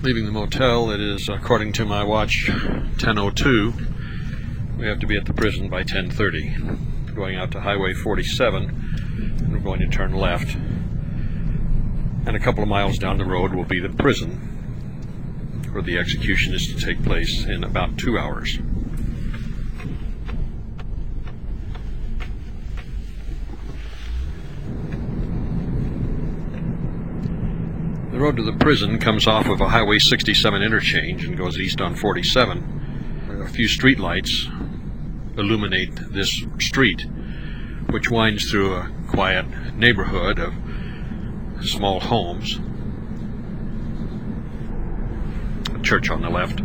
Leaving the motel, it is, according to my watch, 10:02. We have to be at the prison by 10:30. Going out to Highway 47, and we're going to turn left. And a couple of miles down the road will be the prison, where the execution is to take place in about 2 hours. The road to the prison comes off of a Highway 67 interchange and goes east on 47. A few street lights illuminate this street, which winds through a quiet neighborhood of small homes. A church on the left.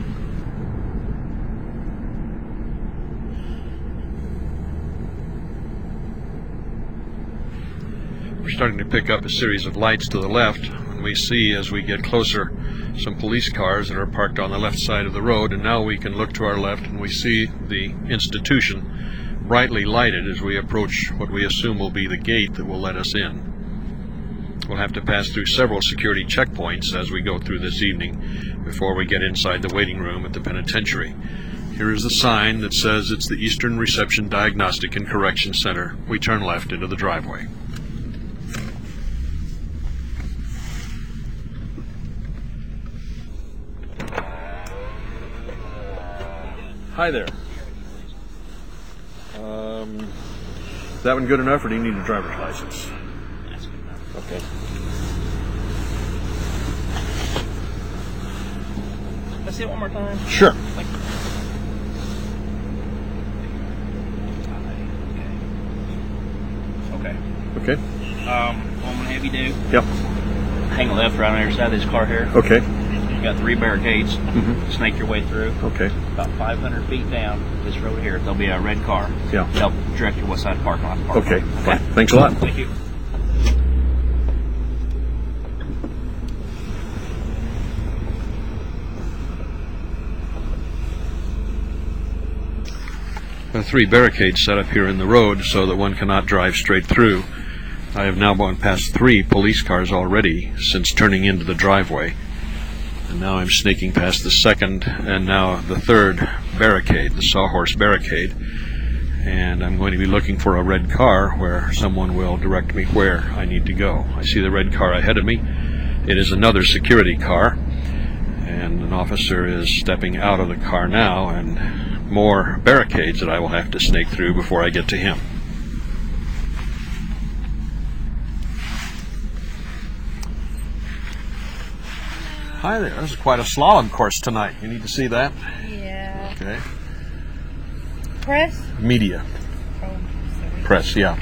We're starting to pick up a series of lights to the left. We see, as we get closer, some police cars that are parked on the left side of the road, and now we can look to our left and we see the institution brightly lighted as we approach what we assume will be the gate that will let us in. We'll have to pass through several security checkpoints as we go through this evening before we get inside the waiting room at the penitentiary. Here is the sign that says it's the Eastern Reception Diagnostic and Correction Center. We turn left into the driveway. Hi there. Is that one good enough, or do you need a driver's license? That's good enough. Okay. Let's see it one more time. Sure. Okay. Okay. What I'm gonna have you do? Yep. Hang a left right on the other side of this car here. Okay. You got 3 barricades. Snake your way through. Okay. About 500 feet down this road here, there'll be a red car. Yeah. They'll direct you what side of the parking lot. Okay. Fine. Thanks a lot. Thank you. There are 3 barricades set up here in the road so that one cannot drive straight through. I have now gone past 3 police cars already since turning into the driveway. And now I'm snaking past the 2nd and now the 3rd barricade, the Sawhorse barricade. And I'm going to be looking for a red car where someone will direct me where I need to go. I see the red car ahead of me. It is another security car. And an officer is stepping out of the car now, and more barricades that I will have to snake through before I get to him. Hi there. This is quite a slalom course tonight. You need to see that? Yeah. Okay. Press? Media. Oh, sorry. Press, yeah.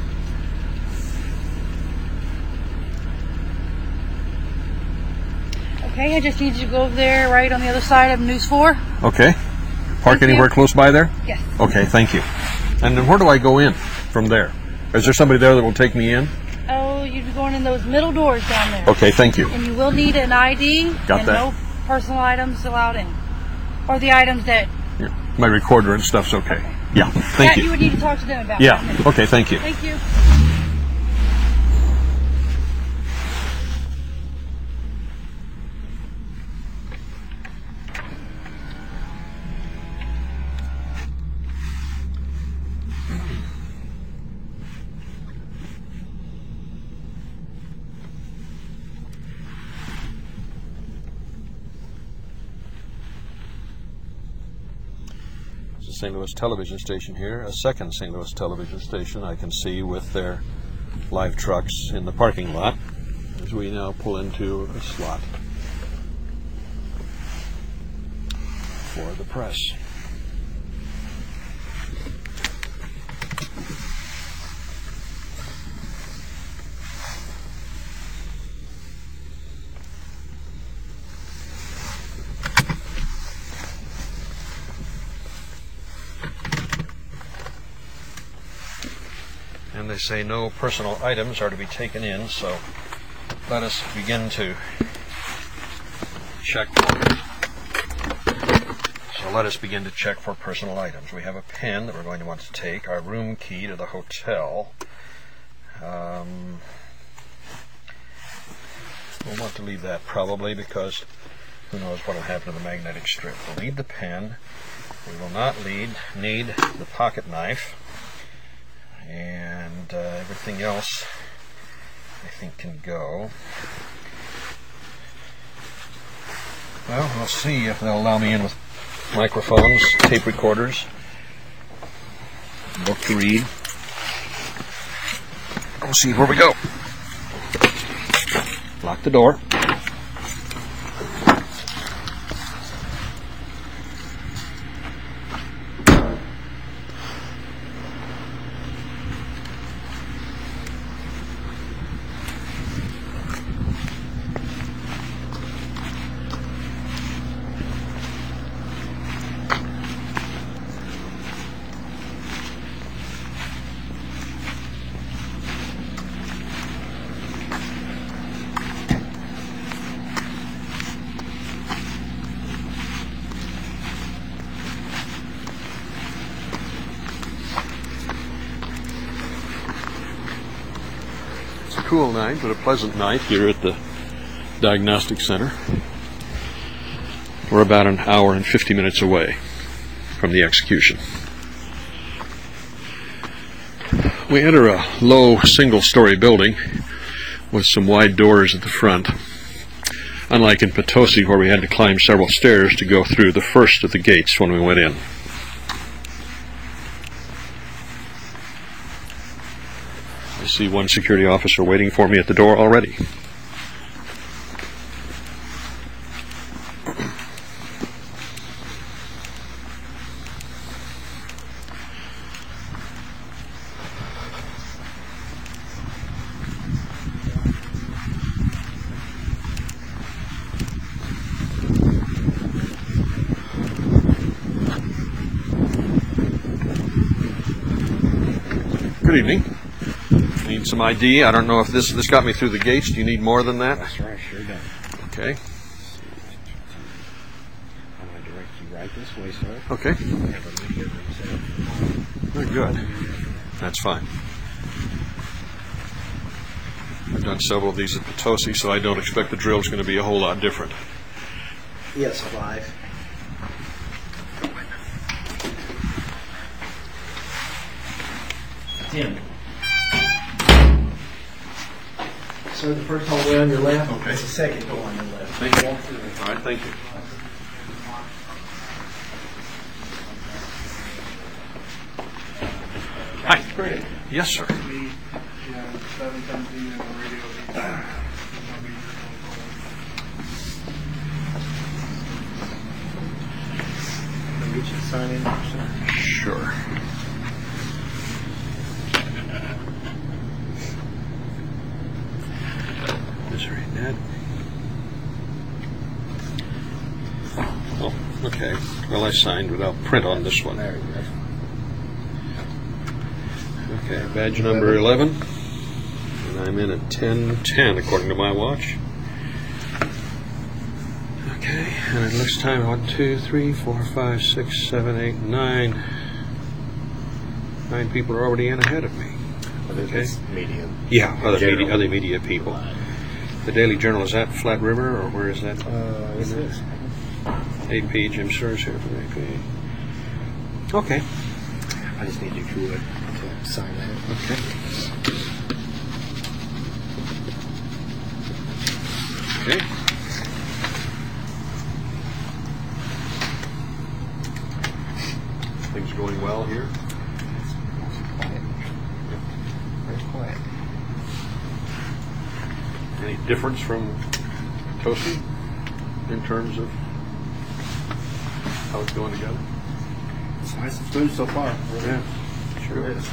Okay, I just need you to go over there right on the other side of News 4. Okay. Park Thank anywhere you. close by there? Yes. Okay, thank you. And then where do I go in from there? Is there somebody there that will take me in? Oh, you'd be going in those middle doors down there. Okay, thank you. And you will need an ID. Got and that. no personal items allowed in. Or the items that... Yeah. My recorder and stuff's okay. Yeah, thank that you. you would need to talk to them about. Yeah, okay, thank you. Thank you. St. Louis television station here, a second St. Louis television station I can see with their live trucks in the parking lot as we now pull into a slot for the press. And they say no personal items are to be taken in, so let us begin to check for personal items. We have a pen that we're going to want to take, our room key to the hotel, We'll want to leave that probably because who knows what will happen to the magnetic strip. We'll need the pen. We will not need the pocket knife. And everything else I think can go. Well, we'll see if they'll allow me in with microphones, tape recorders, book to read. We'll see where we go. Lock the door. Cool night, but a pleasant night here at the Diagnostic Center. We're about an hour and 50 minutes away from the execution. We enter a low single-story building with some wide doors at the front. Unlike in Potosi, where we had to climb several stairs to go through the first of the gates when we went in. I see one security officer waiting for me at the door already. Good evening. Need some ID. I don't know if this got me through the gates. Do you need more than that? That's right, sure does. Okay. I'm going to direct you right this way, sir. Okay. Very good. That's fine. I've done several of these at Potosi, so I don't expect the drill is going to be a whole lot different. Yes, 5. Tim. So the first hallway on your left. Okay. It's the second door on your left. Thank you. All right, thank you. Hi. Great. Yes, sir. Me, 717 and the radio. Can we get you to sign in, sir? Sure. Just read that. Oh, okay. Well, I signed without print on this one. There you go. Okay, badge number 11. And I'm in at 10:10 according to my watch. Okay, and it looks time 1, 2, 3, 4, 5, 6, 7, 8, 9. 9 people are already in ahead of me. Okay. Medium. Yeah, other General. media people. The Daily Journal, is that Flat River or where is that? Is this? AP, Jim Sir's here from AP. Okay. I just need you to sign that. Okay. Okay. Things going well here? Quiet. Very quiet. Any difference from Potosi in terms of how it's going together? It's nice and smooth so far. Yeah. Sure is.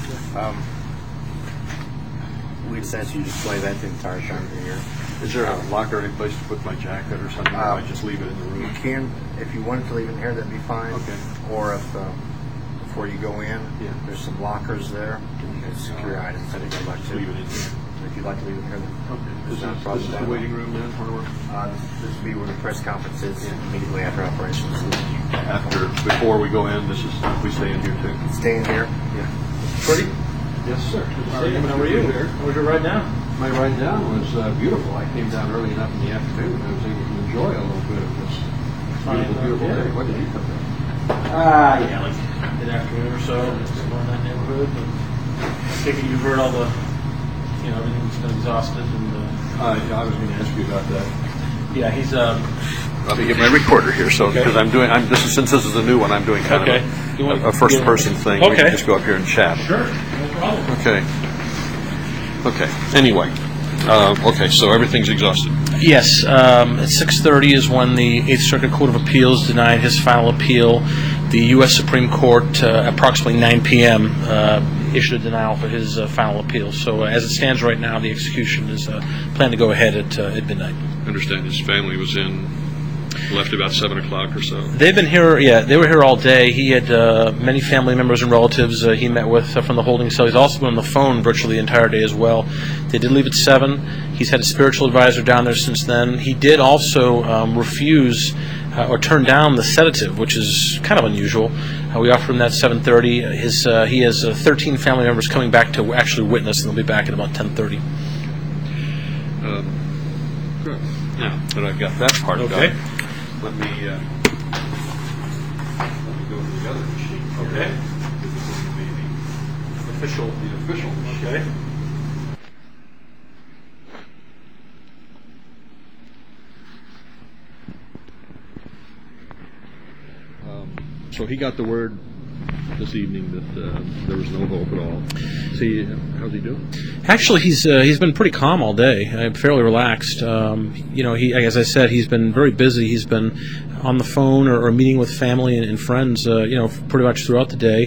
We just asked you to display that the entire time you're here. Is there a locker, any place to put my jacket or something? Or I just leave it in the You room? can, if you wanted to leave it in here, that'd be fine. Okay. Or if before you go in, Yeah. there's some lockers there. You can secure items. I think I'd like to leave it in here. If you'd like to leave it here, then This it's not a problem. is the waiting room then? Where we're this would be where the press conference is immediately after operations. before we go in, we stay in here too. Stay in here. Yeah. Pretty? Yes, sir. How are you? How are you? Where's your ride now? My ride down was beautiful. I came down early enough in the afternoon and I was able to enjoy a little bit of this beautiful day. What did you come down? Yeah, like mid-afternoon or so, just going in that neighborhood. And I figure you've heard all the, everything's been exhausted. And I was going to ask you about that. yeah, he's Let me get my recorder here, so because since this is a new one, I'm doing kind of a first-person thing. We can just go up here and chat. Sure, no problem. Okay. Anyway, so everything's exhausted. Yes, at 6:30 is when the 8th Circuit Court of Appeals denied his final appeal. The U.S. Supreme Court, approximately 9 p.m., issued a denial for his final appeal. So as it stands right now, the execution is planned to go ahead at midnight. I understand his family was left about 7 o'clock or so. They've been here, they were here all day. He had many family members and relatives he met with from the holding cell. He's also been on the phone virtually the entire day as well. They did leave at 7. He's had a spiritual advisor down there since then. He did also refuse or turn down the sedative, which is kind of unusual. We offered him that at 7:30. He has 13 family members coming back to actually witness, and they'll be back at about 10:30. Good. Now that I've got that part done, let me go to the other machine. Okay. This is going to be the official machine. Okay. So he got the word this evening that there was no hope at all. How's he doing? Actually, he's been pretty calm all day. Fairly relaxed. As I said, he's been very busy. He's been on the phone or meeting with family and friends. Pretty much throughout the day.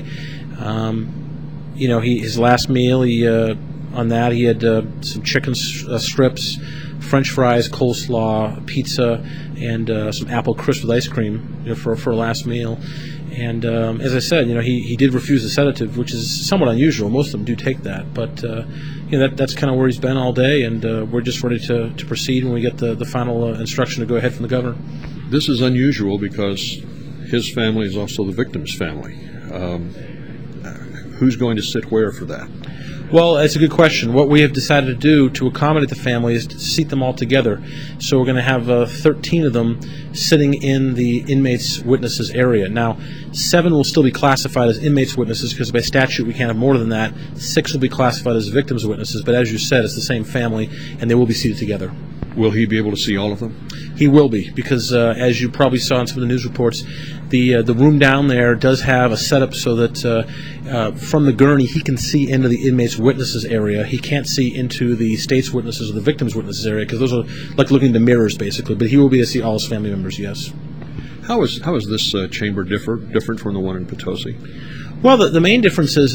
His last meal, he had some chicken strips, French fries, coleslaw, pizza, and some apple crisp with ice cream for a last meal. And as I said, he did refuse the sedative, which is somewhat unusual. Most of them do take that, but that's kind of where he's been all day, and we're just ready to proceed when we get the final instruction to go ahead from the governor. This is unusual because his family is also the victim's family. Who's going to sit where for that? Well, that's a good question. What we have decided to do to accommodate the family is to seat them all together. So we're going to have 13 of them sitting in the inmates' witnesses area. Now, 7 will still be classified as inmates' witnesses because by statute we can't have more than that. 6 will be classified as victims' witnesses, but as you said, it's the same family, and they will be seated together. Will he be able to see all of them? He will be, because as you probably saw in some of the news reports, the room down there does have a setup so that from the gurney he can see into the inmates' witnesses area. He can't see into the state's witnesses or the victims' witnesses area because those are like looking into mirrors, basically. But he will be able to see all his family members, yes. How is this chamber different from the one in Potosi? Well, the main difference is,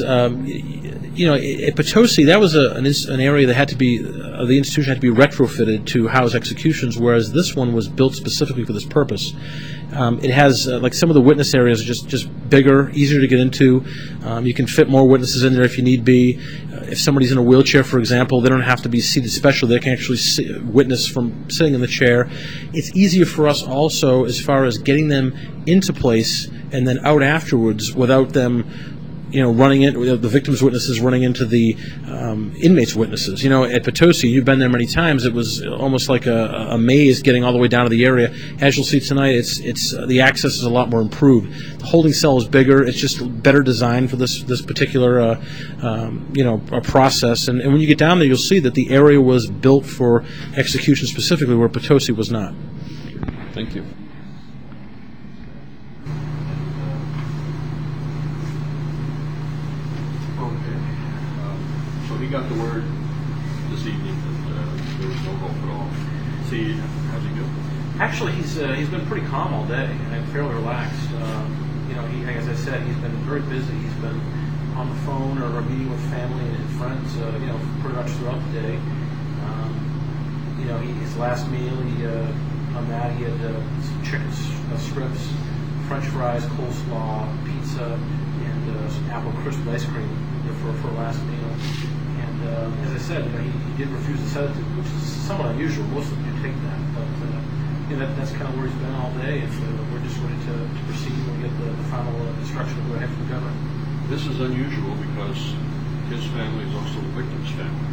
at Potosi, that was an area that had to be, the institution had to be retrofitted to house executions, whereas this one was built specifically for this purpose. It has, like some of the witness areas, just bigger, easier to get into. You can fit more witnesses in there if you need be. If somebody's in a wheelchair, for example, they don't have to be seated special. They can actually witness from sitting in the chair. It's easier for us also as far as getting them into place and then out afterwards without them running in, the victim's witnesses running into the inmates' witnesses. At Potosi, you've been there many times. It was almost like a maze getting all the way down to the area. As you'll see tonight, it's the access is a lot more improved. The holding cell is bigger. It's just better designed for this particular a process. And when you get down there, you'll see that the area was built for execution specifically, where Potosi was not. Thank you. He got the word this evening that there was no hope at all. How's he doing? Actually, he's been pretty calm all day and fairly relaxed. As I said, he's been very busy. He's been on the phone or meeting with family and friends, pretty much throughout the day. His last meal, he had some chicken strips, French fries, coleslaw, pizza, and some apple crisp with ice cream for a last meal. As I said, he did refuse the sedative, which is somewhat unusual. Most of them do take that, but that's kind of where he's been all day, and we're just ready to proceed when we get the final instruction to go ahead from the governor. This is unusual because his family is also the victim's family.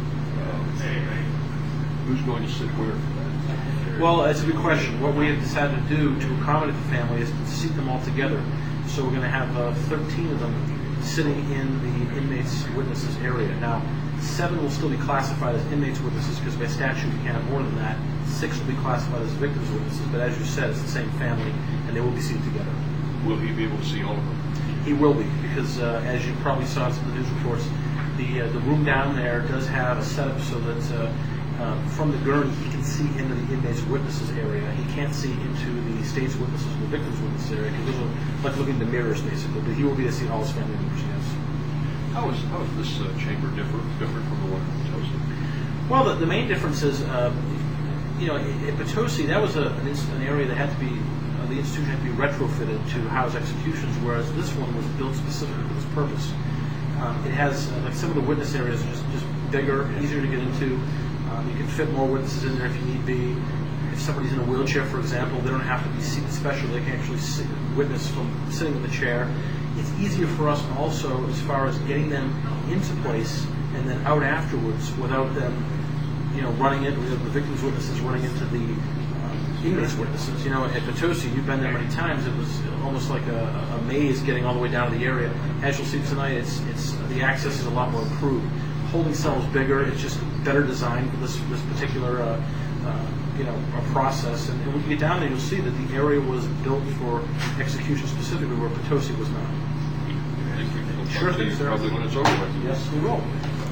Who's going to sit where? Well, that's a good question. What we have decided to do to accommodate the family is to seat them all together. So we're going to have 13 of them sitting in the inmates' witnesses area. Now, 7 will still be classified as inmates' witnesses because by statute we can't have more than that. 6 will be classified as victims' witnesses, but as you said, it's the same family, and they will be seated together. Will he be able to see all of them? He will be, because as you probably saw in some of the news reports, the room down there does have a setup so that from the gurney he can see into the inmates' witnesses area. He can't see into the state's witnesses and the victims' witnesses area because those are like looking into mirrors basically. But he will be able to see all his family members. Yes. How is this chamber different from the one in Potosi? Well, the main difference is, at Potosi that was an area that had to be the institution had to be retrofitted to house executions, whereas this one was built specifically for this purpose. It has like some of the witness areas are just bigger, easier to get into. You can fit more witnesses in there if you need be. If somebody's in a wheelchair, for example, they don't have to be seated special. They can actually witness from sitting in the chair. It's easier for us also as far as getting them into place and then out afterwards without them, running into the victims' witnesses running into the inmates' witnesses. At Potosi, you've been there many times. It was almost like a maze getting all the way down to the area. As you'll see tonight, it's the access is a lot more improved. Holding cell is bigger. It's just better designed for this particular process. And when you get down there, you'll see that the area was built for execution specifically, where Potosi was not. Thank you. Sure thing, sir. Probably when it's over with. Yes, we will.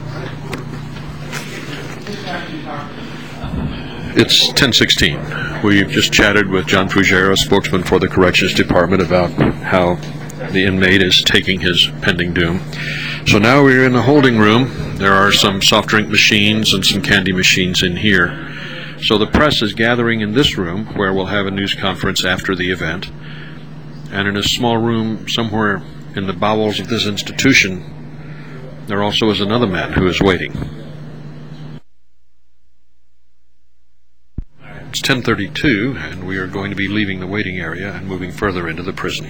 It's 10:16. We've just chatted with John Fugero, spokesman for the Corrections Department, about how the inmate is taking his pending doom. So now we're in the holding room. There are some soft drink machines and some candy machines in here. So the press is gathering in this room, where we'll have a news conference after the event. And in a small room somewhere in the bowels of this institution, there also is another man who is waiting. It's 10:32, and we are going to be leaving the waiting area and moving further into the prison.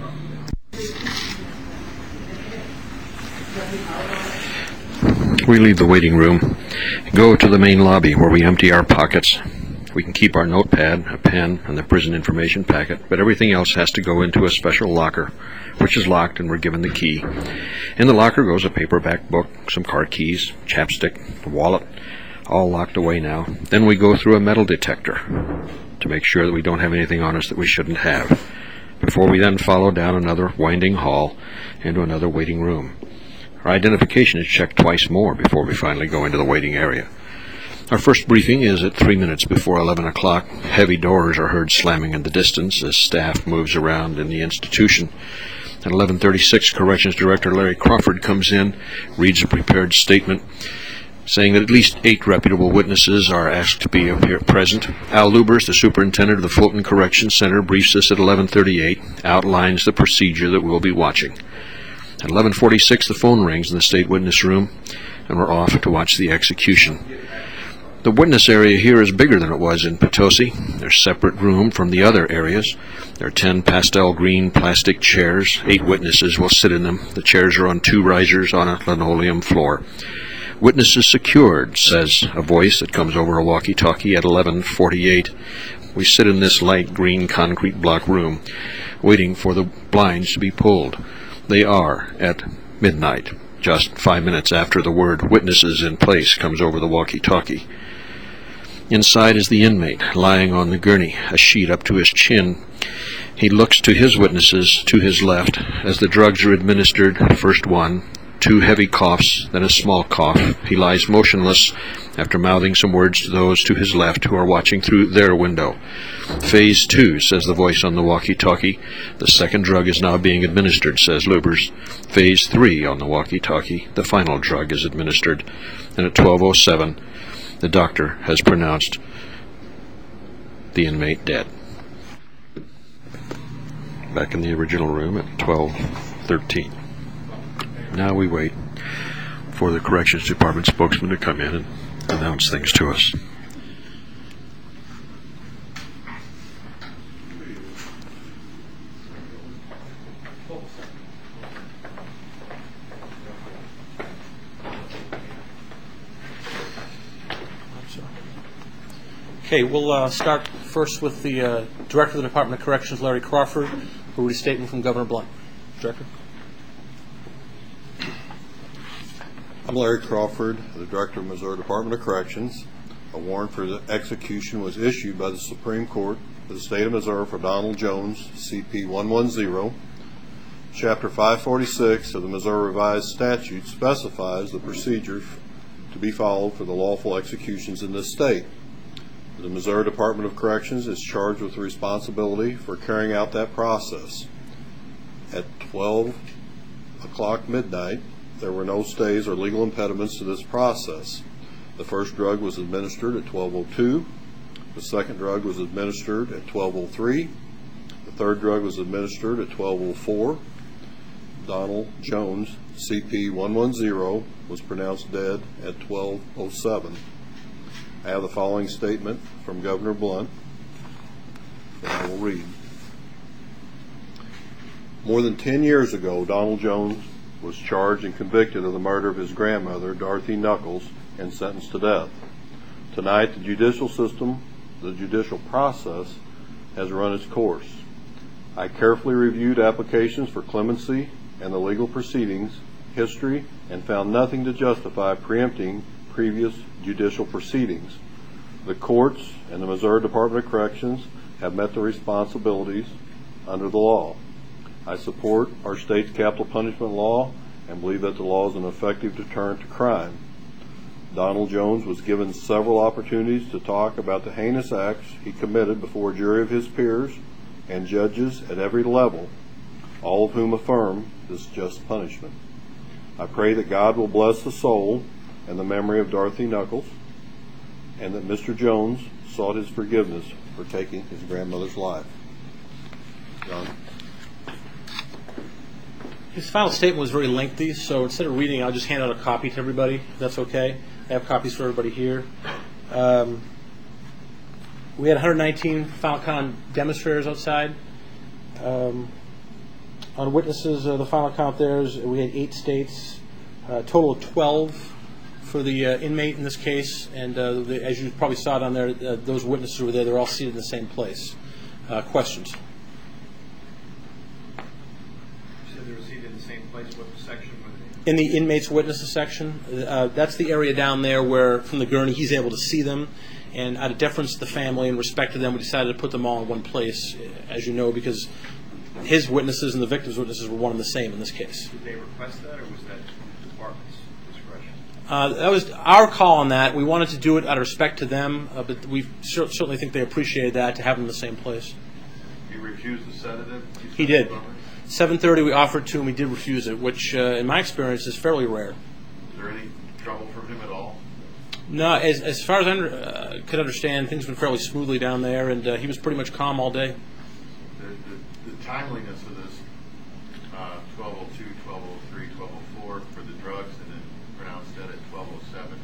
We leave the waiting room and go to the main lobby, where we empty our pockets. We can keep our notepad, a pen, and the prison information packet, but everything else has to go into a special locker, which is locked, and we're given the key. In the locker goes a paperback book, some car keys, chapstick, a wallet, all locked away now. Then we go through a metal detector to make sure that we don't have anything on us that we shouldn't have, before we then follow down another winding hall into another waiting room. Our identification is checked twice more before we finally go into the waiting area. Our first briefing is at 3 minutes before 11 o'clock. Heavy doors are heard slamming in the distance as staff moves around in the institution. At 11:36, Corrections Director Larry Crawford comes in, reads a prepared statement, saying that at least 8 reputable witnesses are asked to be present. Al Lubers, the superintendent of the Fulton Correction Center, briefs us at 11:38, outlines the procedure that we'll be watching. At 11:46, the phone rings in the state witness room, and we're off to watch the execution. The witness area here is bigger than it was in Potosi. There's separate room from the other areas. There are 10 pastel green plastic chairs. 8 witnesses will sit in them. The chairs are on 2 risers on a linoleum floor. "Witnesses secured," says a voice that comes over a walkie-talkie at 11:48. We sit in this light green concrete block room, waiting for the blinds to be pulled. They are at midnight, just 5 minutes after the word "witnesses in place" comes over the walkie-talkie. Inside is the inmate, lying on the gurney, a sheet up to his chin. He looks to his witnesses to his left as the drugs are administered. First one, 2 heavy coughs, then a small cough. He lies motionless after mouthing some words to those to his left who are watching through their window. "Phase 2, says the voice on the walkie-talkie. "The second drug is now being administered," says Lubers. "Phase 3 on the walkie-talkie. "The final drug is administered." And at 12:07, the doctor has pronounced the inmate dead. Back in the original room at 12:13. Now we wait for the Corrections Department spokesman to come in and announce things to us. Okay, we'll start first with the Director of the Department of Corrections, Larry Crawford, who will read a statement from Governor Blunt. Director? I'm Larry Crawford, the Director of Missouri Department of Corrections. A warrant for the execution was issued by the Supreme Court of the State of Missouri for Donald Jones, CP 110. Chapter 546 of the Missouri Revised Statute specifies the procedure to be followed for the lawful executions in this state. The Missouri Department of Corrections is charged with the responsibility for carrying out that process. At 12 o'clock midnight, there were no stays or legal impediments to this process. The first drug was administered at 12:02. The second drug was administered at 12:03. The third drug was administered at 12:04. Donald Jones, CP 110, was pronounced dead at 12:07. I have the following statement from Governor Blunt that I will read. More than 10 years ago, Donald Jones was charged and convicted of the murder of his grandmother, Dorothy Knuckles, and sentenced to death. Tonight, the judicial system, the judicial process, has run its course. I carefully reviewed applications for clemency and the legal proceedings, history, and found nothing to justify preempting previous judicial proceedings. The courts and the Missouri Department of Corrections have met their responsibilities under the law. I support our state's capital punishment law and believe that the law is an effective deterrent to crime. Donald Jones was given several opportunities to talk about the heinous acts he committed before a jury of his peers and judges at every level, all of whom affirm this just punishment. I pray that God will bless the soul and the memory of Dorothy Knuckles, and that Mr. Jones sought his forgiveness for taking his grandmother's life. John? His final statement was very lengthy, so instead of reading, I'll just hand out a copy to everybody, if that's okay. I have copies for everybody here. We had 119 final count demonstrators outside. On witnesses, the final count there is we had 8 states, a total of 12 for the inmate in this case, and as you probably saw down there, those witnesses were there. They're all seated in the same place. Questions? You said they were seated in the same place. What section were they in? In the inmates' witnesses section, that's the area down there where, from the gurney, he's able to see them. And out of deference to the family and respect to them, we decided to put them all in one place, as you know, because his witnesses and the victim's witnesses were one and the same in this case. Did they request that, or was that the department's discretion? That was our call on that. We wanted to do it out of respect to them, but we certainly think they appreciated that, to have them in the same place. He refused the sedative? He did. 7:30 we offered to him. He did refuse it, which in my experience is fairly rare. Was there any trouble from him at all? No, as far as I could understand, things went fairly smoothly down there, and he was pretty much calm all day. The timeliness of this 12:02, 12:03, 12:04 for the drugs, and then pronounced dead at 12:07.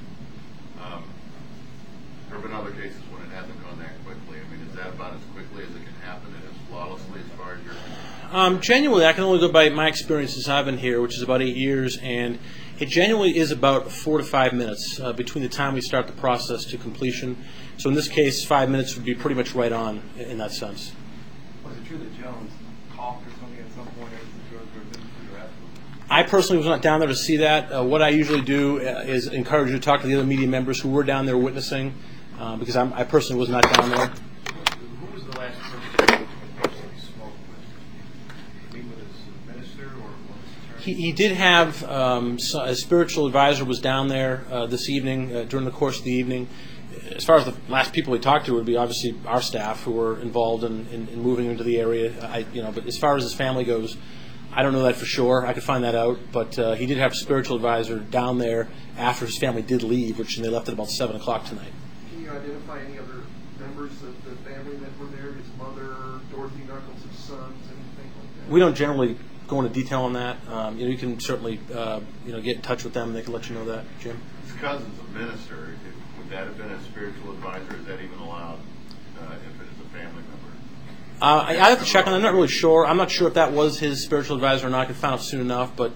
There have been other cases when it hasn't gone that quickly. I mean, is that about as quickly as it can happen and as flawlessly as far as you're concerned? Genuinely, I can only go by my experience since I've been here, which is about 8 years, and it genuinely is about 4 to 5 minutes between the time we start the process to completion. So in this case, 5 minutes would be pretty much right on in that sense. Was it true that Jones coughed or something at some point as the drugs were administered or after? I personally was not down there to see that. What I usually do is encourage you to talk to the other media members who were down there witnessing, because I personally was not down there. Who was the last person he smoked with? Did he meet with his minister or with his attorney? He did have a spiritual advisor was down there this evening during the course of the evening. As far as the last people he talked to would be obviously our staff who were involved in moving into the area. But as far as his family goes, I don't know that for sure. I could find that out. But he did have a spiritual advisor down there after his family did leave, which they left at about 7 o'clock tonight. Can you identify any other members of the family that were there? His mother, Dorothy Knuckles, his sons, anything like that? We don't generally go into detail on that. You can certainly get in touch with them and they can let you know that, Jim. His cousin's a minister. Would that have been a spiritual advisor? Is that even allowed if it is a family member? I have to check on that. I'm not really sure. I'm not sure if that was his spiritual advisor or not. I could find out soon enough, but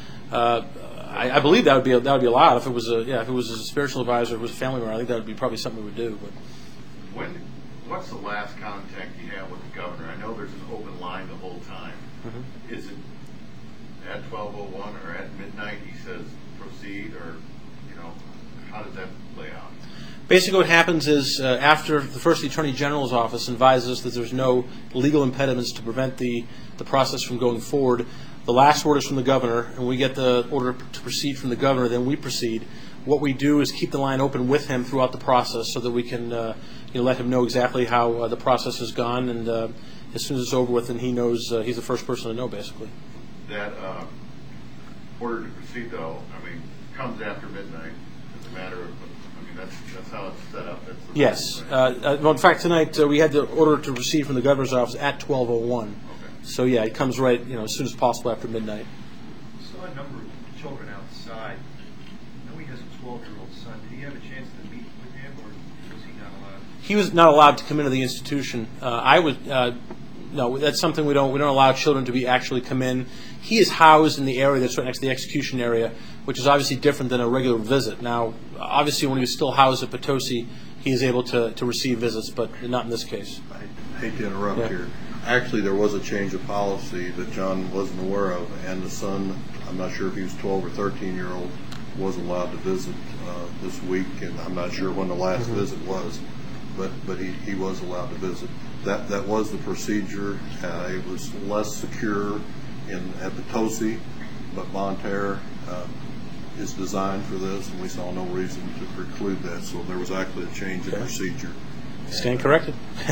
I believe that would be allowed if it was a spiritual advisor, if it was a family member. I think that would be probably something we would do. But What's the last contact you have with the governor? I know there's an open line the whole time. Is it at 12:01 or at midnight he says proceed, or, how does that play out? Basically what happens is after the Attorney General's office advises us that there's no legal impediments to prevent the process from going forward, the last order is from the governor, and we get the order to proceed from the governor, then we proceed. What we do is keep the line open with him throughout the process so that we can let him know exactly how the process has gone, and as soon as it's over with, then he knows he's the first person to know, basically. That order to proceed, though, comes after midnight. It's a matter of, that's how it's set up. That's the Yes. Right? Well, in fact, tonight we had the order to proceed from the governor's office at 12:01. Okay. So, yeah, it comes right, as soon as possible after midnight. Saw a number of children outside. I know he has a 12-year-old son. Did he have a chance to meet with him, or was he not allowed? He was not allowed to come into the institution. No, that's something we don't allow children to be actually come in. He is housed in the area that's right next to the execution area, which is obviously different than a regular visit. Now, obviously, when he was still housed at Potosi, he is able to receive visits, but not in this case. I hate to interrupt here. Actually, there was a change of policy that John wasn't aware of, and the son, I'm not sure if he was 12 or 13-year-old, was allowed to visit this week, and I'm not sure when the last visit was, but he was allowed to visit. That was the procedure. It was less secure at Potosi, but Bonne Terre is designed for this, and we saw no reason to preclude that. So there was actually a change in procedure. Stand corrected.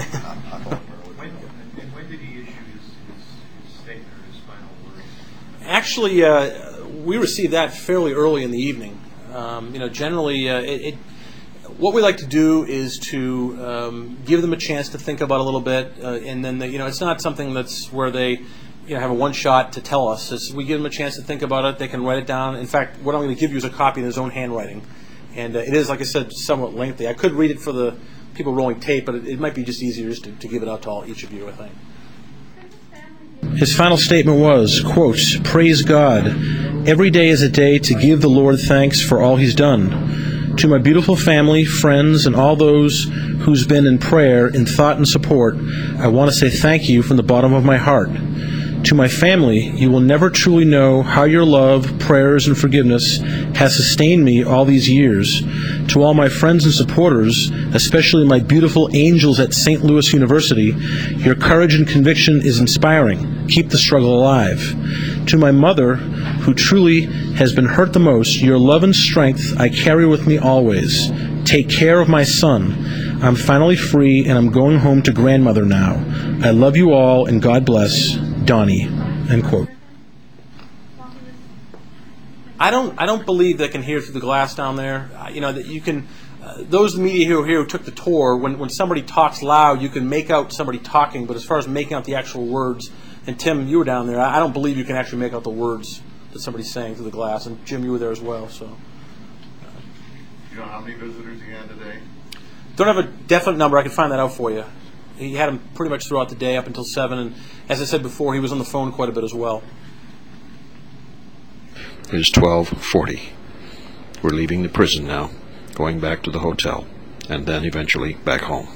When did he issue his statement or his final words? Actually, we received that fairly early in the evening. Generally, what we like to do is to give them a chance to think about it a little bit, and then it's not something that's where they have a one shot to tell us. We give them a chance to think about it. They can write it down. In fact, what I'm going to give you is a copy in his own handwriting, and it is, like I said, somewhat lengthy. I could read it for the people rolling tape, but it might be just easier just to give it out to each of you, I think. His final statement was, quote, "Praise God. Every day is a day to give the Lord thanks for all He's done. To my beautiful family, friends, and all those who's been in prayer, in thought, and support, I want to say thank you from the bottom of my heart. To my family, you will never truly know how your love, prayers, and forgiveness has sustained me all these years. To all my friends and supporters, especially my beautiful angels at St. Louis University, your courage and conviction is inspiring. Keep the struggle alive. To my mother, who truly has been hurt the most, your love and strength I carry with me always. Take care of my son. I'm finally free, and I'm going home to grandmother now. I love you all, and God bless. Donnie," end quote. I don't believe they can hear through the glass down there. That you can. Those in the media who took the tour, when somebody talks loud, you can make out somebody talking. But as far as making out the actual words, and Tim, you were down there. I don't believe you can actually make out the words that somebody's saying through the glass. And Jim, you were there as well. So. You know how many visitors he had today? Don't have a definite number. I can find that out for you. He had them pretty much throughout the day up until 7, and as I said before, he was on the phone quite a bit as well. It is 12:40. We're leaving the prison now, going back to the hotel, and then eventually back home.